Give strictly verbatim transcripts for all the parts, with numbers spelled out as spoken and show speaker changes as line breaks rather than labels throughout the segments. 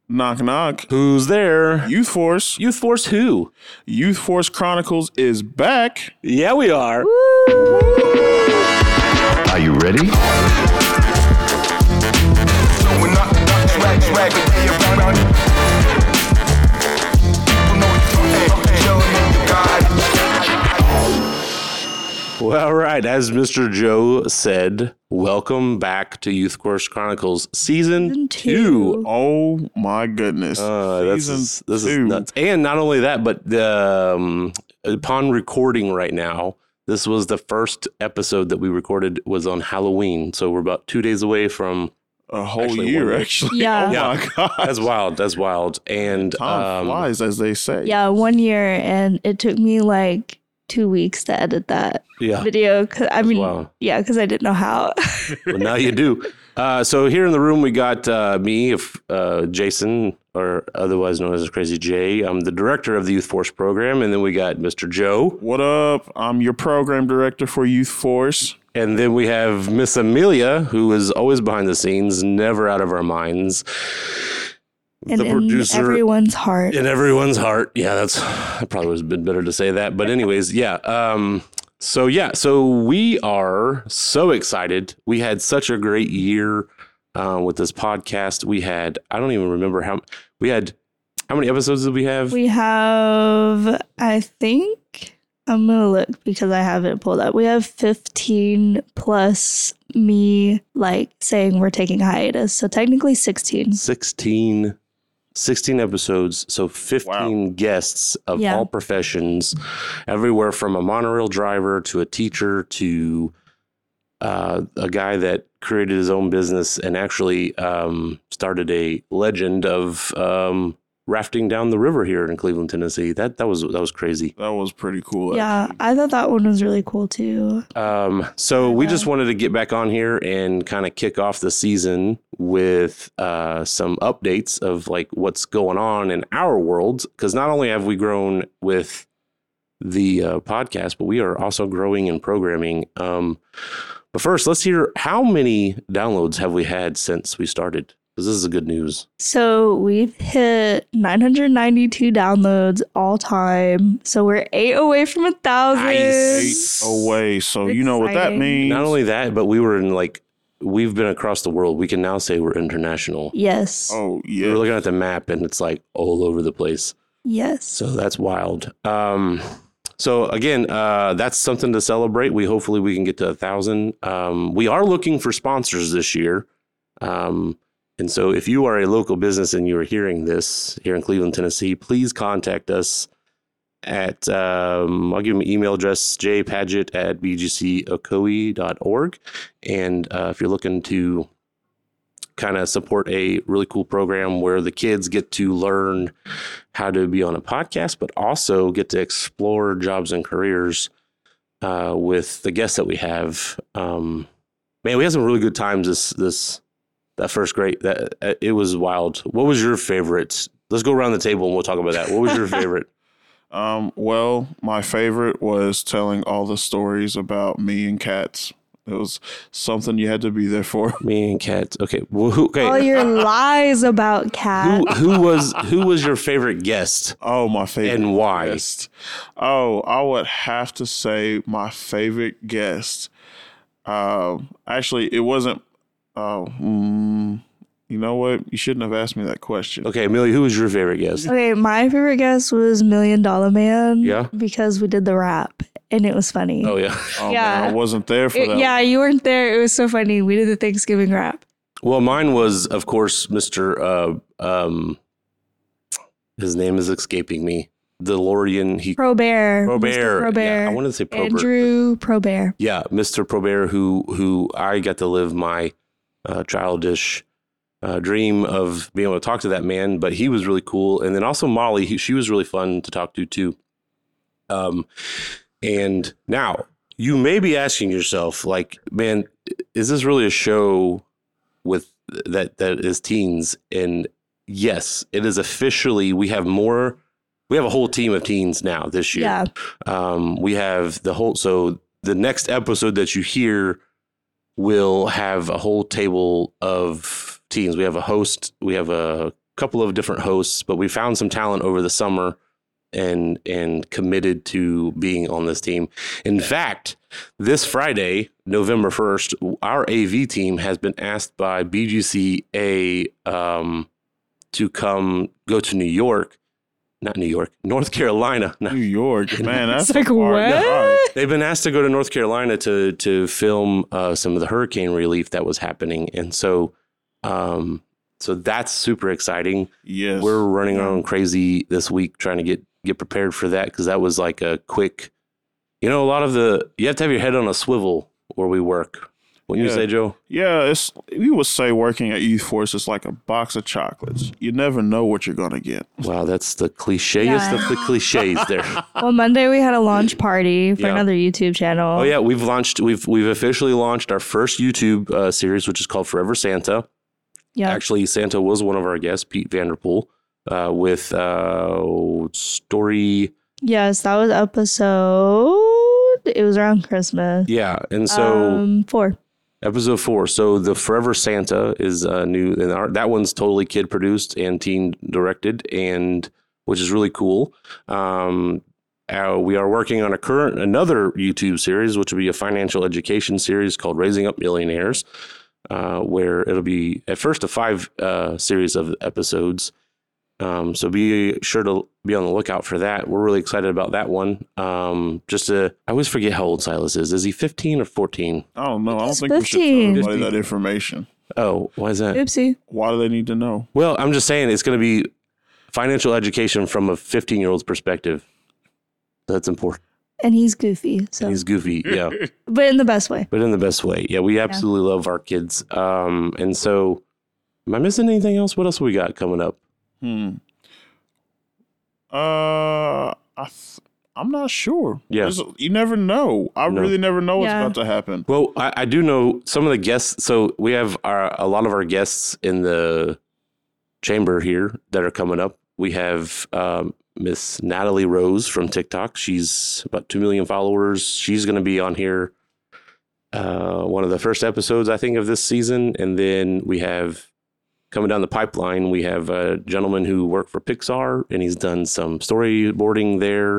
Knock, knock.
Who's there?
Youth Force.
Youth Force who?
Youth Force Chronicles is back.
Yeah, we are.
Are you ready?
Well, all right. As Mister Joe said, welcome back to Youth Force Chronicles Season,
Season
two.
two.
Oh, my goodness.
Uh, that's,
Season
this
two.
is nuts. And not only that, but the, um, upon recording right now, this was the first episode that we recorded was on Halloween. So we're about two days away from
A whole
Actually,
year,
one-
actually.
Yeah.
Oh,
Yeah.
my God.
That's wild. That's wild. And
Time
um,
flies, as they say.
Yeah, one year, and it took me like two weeks to edit that
yeah.
video. Cause, I mean,
Wow.
yeah, because I didn't know how.
Well, now you do. Uh, so here in the room, we got uh, me, if uh, Jason, or otherwise known as Crazy J. I'm the director of the Youth Force program. And then we got Mister Joe.
What up? I'm your program director for Youth Force.
And then we have Miss Amelia, who is always behind the scenes, never out of our minds.
and
the
in
producer
everyone's heart.
in everyone's heart. Yeah, that's that probably was a bit better to say that. But anyways, yeah. Um, so yeah, so we are so excited. We had such a great year uh, with this podcast. We had I don't even remember how we had how many episodes did we have?
We have, I think, I'm going to look because I have it pulled up. We have fifteen plus me like saying we're taking a hiatus. So technically sixteen.
sixteen, sixteen episodes, so fifteen
Wow.
guests of
Yeah.
all professions, everywhere from a monorail driver to a teacher to uh, a guy that created his own business and actually um, started a legend of um, rafting down the river here in Cleveland, Tennessee. That that was that was crazy.
That was pretty cool.
Yeah,
actually.
I thought that one was really cool too.
Um, so we
Yeah.
just wanted to get back on here and kind of kick off the season with uh, some updates of like what's going on in our world. Because not only have we grown with the uh, podcast, but we are also growing in programming. Um, but first, let's hear how many downloads have we had since we started? Because this is a good news.
So we've hit nine hundred ninety-two downloads all time. So we're eight away from a thousand.
Nice.
Eight away. So you know what that
Exciting.
means.
Not only that, but we were in like, we've been across the world. We can now say we're international.
Yes.
Oh,
We
yeah.
We're looking at the map and it's like all over the place.
Yes.
So that's wild. Um, so again, uh, that's something to celebrate. We hopefully we can get to a thousand. Um, we are looking for sponsors this year. Um, and so if you are a local business and you are hearing this here in Cleveland, Tennessee, please contact us at, um, I'll give you my email address, jpadgett at b g c ocoee dot org. And uh, if you're looking to kind of support a really cool program where the kids get to learn how to be on a podcast, but also get to explore jobs and careers uh, with the guests that we have. Um, man, we had some really good times this this that first grade. That uh, it was wild. What was your favorite? Let's go around the table and we'll talk about that. What was your favorite?
Um, well, my favorite was telling all the stories about me and cats. It was something you had to be there for.
Me and Kat. Okay. Well, who, okay.
All your lies about
who
Kat.
who was who was your favorite guest
Oh, my favorite
and why?
guest. Oh, I would have to say my favorite guest. Um, actually, it wasn't. Oh, mm, you know what? You shouldn't have asked me that question.
Okay, Amelia, who was your favorite guest?
Okay, my favorite guest was Million Dollar Man.
Yeah?
Because we did the rap and it was funny.
Oh yeah.
Oh,
yeah.
man, I wasn't there for
It-
that.
yeah, you weren't there. It was so funny. We did the Thanksgiving rap.
Well, mine was, of course, Mister Uh, um, his name is escaping me. DeLorean. He
Probert.
Probert.
Mister Probert.
Yeah, I wanted to say Probert.
Andrew Probert.
Yeah, Mister Probert, who who I got to live my uh, childish uh, dream of being able to talk to that man. But he was really cool, and then also Molly. He, she was really fun to talk to too. Um, and now you may be asking yourself, like, man, is this really a show with that that is teens? And yes, it is officially. We have more. We have a whole team of teens now this year.
Yeah.
Um, we have the whole. So the next episode that you hear will have a whole table of teens. We have a host. We have a couple of different hosts, but we found some talent over the summer and and committed to being on this team. In fact, this Friday, November first, our A V team has been asked by B G C A um, to come go to New York. Not New York, North Carolina. No.
New York, man, that's
It's like,
a hard
what?
drive.
They've been asked to go to North Carolina to to film uh, some of the hurricane relief that was happening, and so um, so that's super exciting.
Yes,
We're running around crazy this week trying to get get prepared for that because that was like a quick. You know, a lot of the you have to have your head on a swivel where we work. What you
Yeah.
say, Joe?
Yeah, it's we would say working at Youth Force is like a box of chocolates. You never know what you're gonna get.
Wow, that's the clicheest
Yeah.
of the cliches there.
Well, Monday we had a launch party for
Yeah.
another YouTube channel.
Oh yeah, we've launched. We've we've officially launched our first YouTube uh, series, which is called Forever Santa.
Yeah.
Actually, Santa was one of our guests, Pete Vanderpool, uh, with uh, story.
Yes, that was episode. It was around Christmas.
Yeah, and so
um, four.
episode four. So the Forever Santa is uh, new, and our, that one's totally kid produced and teen directed, and which is really cool. Um, uh, we are working on a current another YouTube series, which will be a financial education series called Raising Up Millionaires, uh, where it'll be at first a five uh, series of episodes. Um, so be sure to be on the lookout for that. We're really excited about that one. Um, just to, I always forget how old Silas is. Is he fifteen or fourteen?
I don't know. I don't
He's
think we should tell
fifteen.
everybody that information.
Oh, why is that?
Oopsie.
Why do they need to know?
Well, I'm just saying it's going to be financial education from a fifteen year old's perspective. That's important.
And he's goofy. So,
He's goofy. Yeah.
but in the best way.
But in the best way. Yeah. We absolutely love our kids. Um, and so am I missing anything else? What else we got coming up?
Hmm. Uh, I th- I'm not sure.
Yeah.
There's- you never know. I
No.
really never know what's
Yeah.
about to happen.
Well, I, I do know some of the guests. So we have our, a lot of our guests in the chamber here that are coming up. We have um, Miss Natalie Rose from TikTok. She's about two million followers. She's going to be on here uh, one of the first episodes, I think, of this season. And then we have coming down the pipeline, we have a gentleman who worked for Pixar, and he's done some storyboarding there,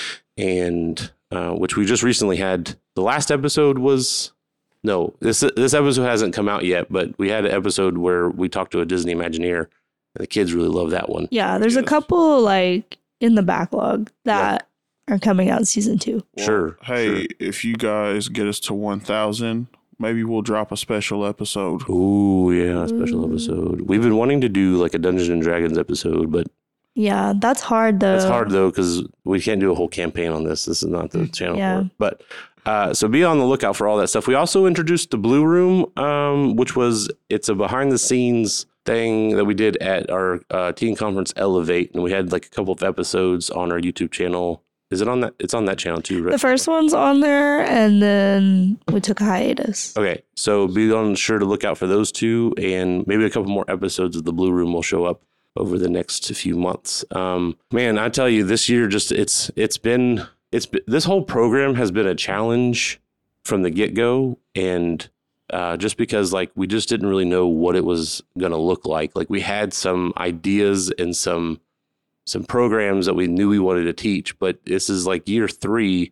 and uh, which we just recently had. The last episode was no, this this episode hasn't come out yet, but we had an episode where we talked to a Disney Imagineer, and the kids really love that one.
Yeah, there's a
Yes.
couple like in the backlog that are coming out season two.
Well,
Sure,
Hey,
sure.
if you guys get us to one thousand, maybe we'll drop a special episode.
Ooh, yeah, a special
Ooh.
episode. We've been wanting to do like a Dungeons and Dragons episode, but
Yeah, that's hard though.
it's hard though because we can't do a whole campaign on this. This is not the channel
Yeah.
for it. But uh, so be on the lookout for all that stuff. We also introduced the Blue Room, um, which was it's a behind the scenes thing that we did at our uh, teen conference Elevate, and we had like a couple of episodes on our YouTube channel. Is it on that? It's on that channel too, right?
The first one's on there, and then we took a hiatus.
Okay, so be on sure to look out for those two, and maybe a couple more episodes of the Blue Room will show up over the next few months. Um, man, I tell you, this year just it's it's been it's been, this whole program has been a challenge from the get go, and uh, just because like we just didn't really know what it was gonna look like. Like we had some ideas and some some programs that we knew we wanted to teach, but this is like year three.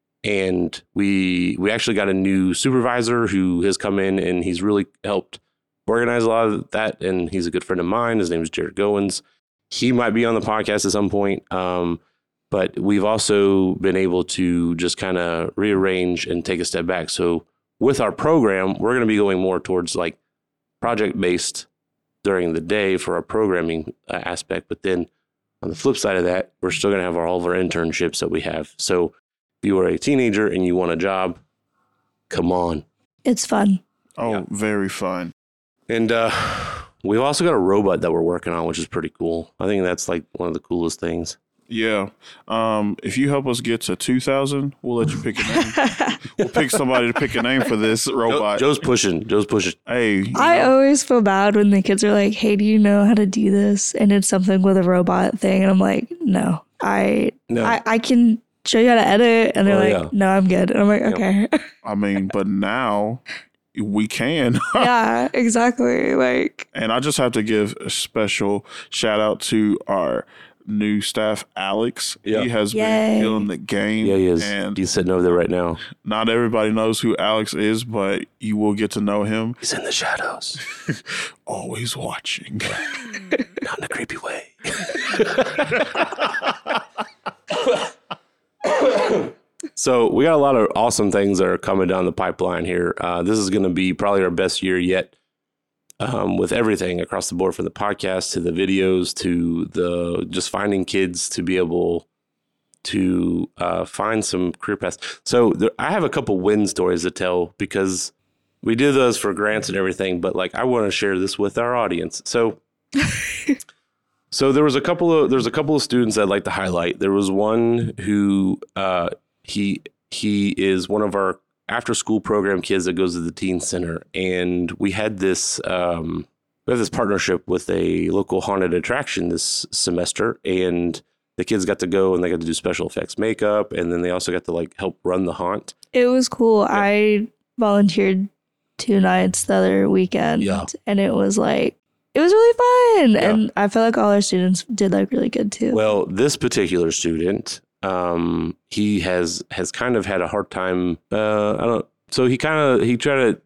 And we we actually got a new supervisor who has come in, and he's really helped organize a lot of that. And he's a good friend of mine. His name is Jared Goins. He might be on the podcast at some point. Um, but we've also been able to just kind of rearrange and take a step back. So with our program, we're going to be going more towards like project based during the day for our programming uh, aspect. But then on the flip side of that, we're still going to have our, all of our internships that we have. So if you are a teenager and you want a job, come on.
It's fun.
Oh,
Yeah.
very fun.
And uh, we've also got a robot that we're working on, which is pretty cool. I think that's like one of the coolest things.
Yeah. Um, if you help us get to two thousand, we'll let you pick a name. We'll pick somebody to pick a name for this
Joe,
robot.
Joe's pushing. Joe's pushing.
hey, you
I
know,
always feel bad when the kids are like, "Hey, do you know how to do this?" And it's something with a robot thing, and I'm like, "No, I,
No.
I, I can show you how to edit." And they're
Oh,
like,
yeah.
"No, I'm good." And I'm like, "Okay."
I mean, but now we can.
Yeah, exactly. Like,
And I just have to give a special shout out to our new staff, Alex.
Yeah.
He has
Yay.
been killing the game.
Yeah, he is.
And
He's sitting over there right now.
not everybody knows who Alex is, but you will get to know him.
He's in the shadows.
Always watching.
Not in a creepy way. So we got a lot of awesome things that are coming down the pipeline here. Uh, this is going to be probably our best year yet, um, with everything across the board, from the podcast to the videos to the just finding kids to be able to uh, find some career paths. So there, I have a couple win stories to tell, because we do those for grants and everything, but like I want to share this with our audience. So. So there was a couple of there's a couple of students I'd like to highlight. There was one who uh, he he is one of our after school program kids that goes to the teen center, and we had this um, we have this partnership with a local haunted attraction this semester, and the kids got to go and they got to do special effects makeup, and then they also got to like help run the haunt.
it was cool. I volunteered two nights the other weekend,
Yeah.
and it was like, it was really fun.
Yeah.
And I feel like all our students did like really good too.
Well, this particular student, um, he has has kind of had a hard time. Uh, I don't. So he kind of he tried to.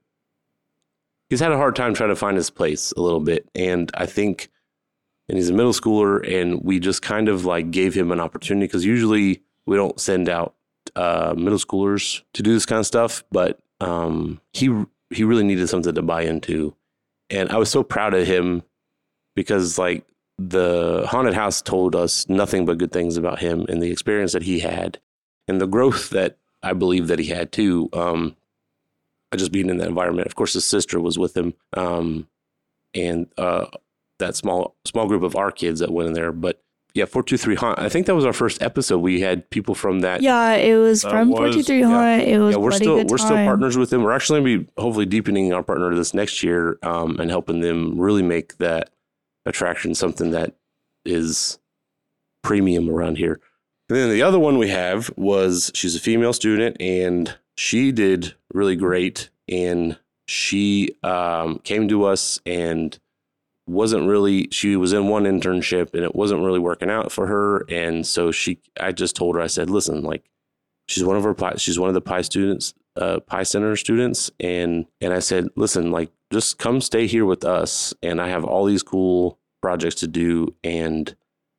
He's had a hard time trying to find his place a little bit, and I think, and he's a middle schooler, and we just kind of like gave him an opportunity, because usually we don't send out uh, middle schoolers to do this kind of stuff, but um, he he really needed something to buy into. And I was so proud of him, because like the haunted house told us nothing but good things about him and the experience that he had and the growth that I believe that he had too. Um, just being in that environment. Of course, his sister was with him, um, and uh, that small small group of our kids that went in there. But yeah, four two three Haunt. I think that was our first episode. We had people from that.
yeah, it was
That
from
was-
forty-three
yeah.
Haunt. It was
Yeah, we're
bloody
still
good
we're still
time.
partners with them. We're actually going to be hopefully deepening our partner this next year, um, and helping them really make that attraction something that is premium around here. And then the other one we have was, she's a female student, and she did really great. And she um, came to us and wasn't really, she was in one internship and it wasn't really working out for her. And so she, I just told her, I said, listen, like, she's one of our Pi, she's one of the Pi students, uh, Pi Center students. And, and I said, listen, like, just come stay here with us. And I have all these cool projects to do. And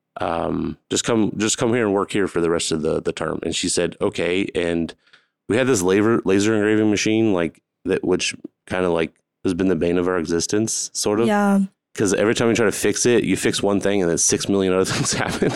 um, just come, just come here and work here for the rest of the, the term. And she said, okay. And we had this laser, laser engraving machine, like that, which kind of like has been the bane of our existence, sort of.
Yeah.
Because every time you try to fix it, you fix one thing and then six million other things happen.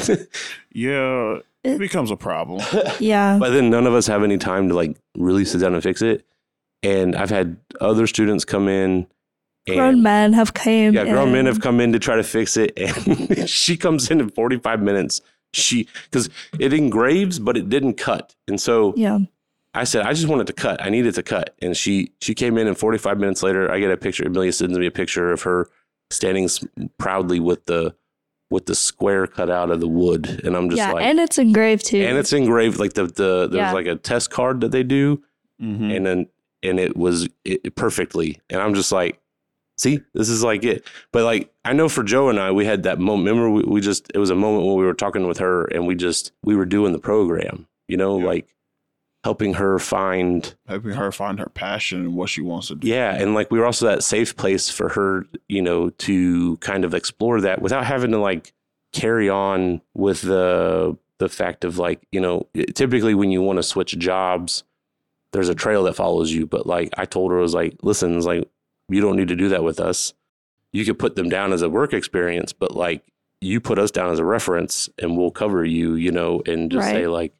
Yeah, it
It-
becomes a problem.
Yeah.
But then none of us have any time to like really sit down and fix it. And I've had other students come in. And
Grown men have came.
yeah, grown men
in.
have come in to try to fix it. And she comes in in forty-five minutes. She, because it engraves, but it didn't cut. And so
Yeah.
I said, I just want it to cut. I need it to cut. And she she came in, and forty-five minutes later, I get a picture. Amelia sends me a picture of her standing s- proudly with the with the square cut out of the wood. And I'm just
Yeah.
like,
And it's engraved too.
and it's engraved like the the there's
Yeah.
like a test card that they do,
Mhm.
and then and it was it, perfectly. And I'm just like, see, this is like it. But like, I know for Joe and I, we had that moment. Remember, we, we just, it was a moment when we were talking with her, and we just, we were doing the program, you know,
Yeah.
like helping her find,
Helping her find her passion and what she wants to do.
yeah. And like, we were also that safe place for her, you know, to kind of explore that without having to like carry on with the, the fact of like, you know, typically when you want to switch jobs, there's a trail that follows you. But like, I told her, I was like, listen, it's like, you don't need to do that with us. You could put them down as a work experience, but like, you put us down as a reference and we'll cover you, you know, and just
Right.
say like,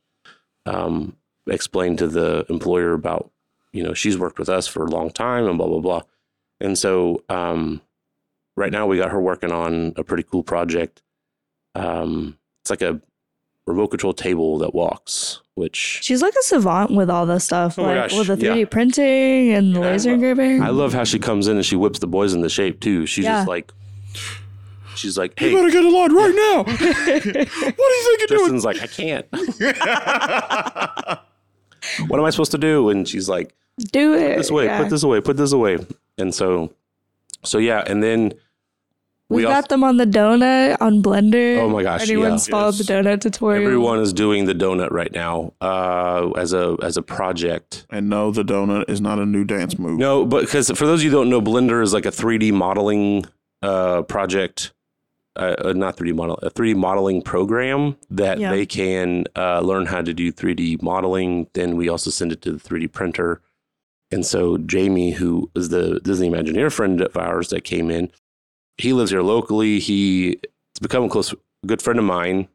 um, explain to the employer about, you know, she's worked with us for a long time and blah, blah, blah. And so, um, right now we got her working on a pretty cool project. Um, it's like a remote control table that walks, which
She's like a savant with all this stuff,
Oh my
like
gosh,
with the
yeah.
three D printing and the
And I
laser
lo-
engraving.
I love how she comes in and she whips the boys into shape too. She's
Yeah.
just like, she's like,
You
hey,
better get in line right now. What do you think you're doing?
Tristan's like, I can't. what am I supposed to do? And she's like,
do it.
Put this away,
yeah.
put this away, put this away. And so, so yeah. And then
we, we
also,
got them on the donut on Blender.
Oh my gosh.
Anyone's
yeah.
followed
Yes.
the donut tutorial?
Everyone is doing the donut right now uh, as a as a project.
And no, the donut is not a new dance move.
No, but because for those of you who don't know, Blender is like a three D modeling uh, project. Uh, not three D model, a three D modeling program that
Yeah.
they can uh, learn how to do three D modeling. Then we also send it to the three D printer. And so Jamie, who is the Disney Imagineer friend of ours that came in, he lives here locally. He's become a close, good friend of mine,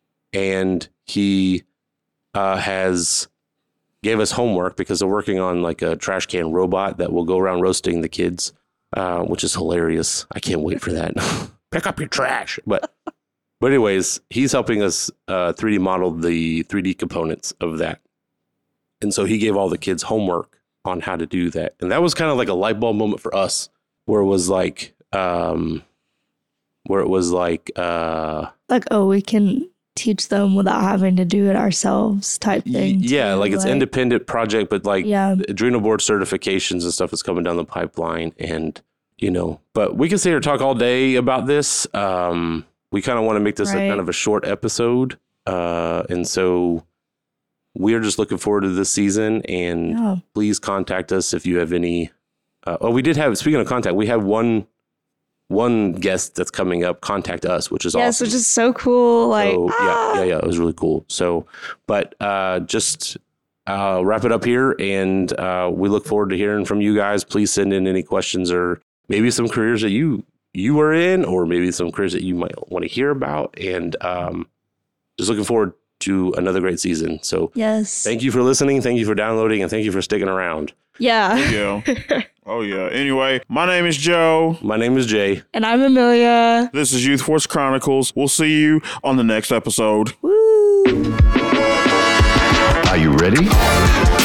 and he uh, has gave us homework because they're working on like a trash can robot that will go around roasting the kids, uh, which is hilarious. I can't wait for that. Pick up your trash. But but anyways, he's helping us uh, three D model the three D components of that. And so he gave all the kids homework on how to do that. And that was kind of like a light bulb moment for us where it was like, um, where it was like, uh,
Like, oh, we can teach them without having to do it ourselves type thing.
yeah,
too,
like it's independent project, but like
Yeah.
Adrenal board certifications and stuff is coming down the pipeline. And, you know, but we can sit here and talk all day about this. Um, we kind of want to make this
Right.
a kind of a short episode. Uh, and so we're just looking forward to this season, and
Yeah.
please contact us if you have any. Uh, oh, we did have, speaking of contact, we have one, one guest that's coming up, contact us, which is
Yes,
awesome.
which is so cool. Like,
So,
ah!
yeah, yeah, yeah, it was really cool. So, but uh, just uh, wrap it up here, and uh, we look forward to hearing from you guys. Please send in any questions or maybe some careers that you you are in, or maybe some careers that you might want to hear about. And um, just looking forward to another great season. So,
Yes.
thank you for listening, thank you for downloading, and thank you for sticking around.
Yeah.
Yeah. Oh, yeah. Anyway, my name is Joe.
My name is Jay.
And I'm Amelia.
This is Youth Force Chronicles. We'll see you on the next episode.
Woo.
Are you ready?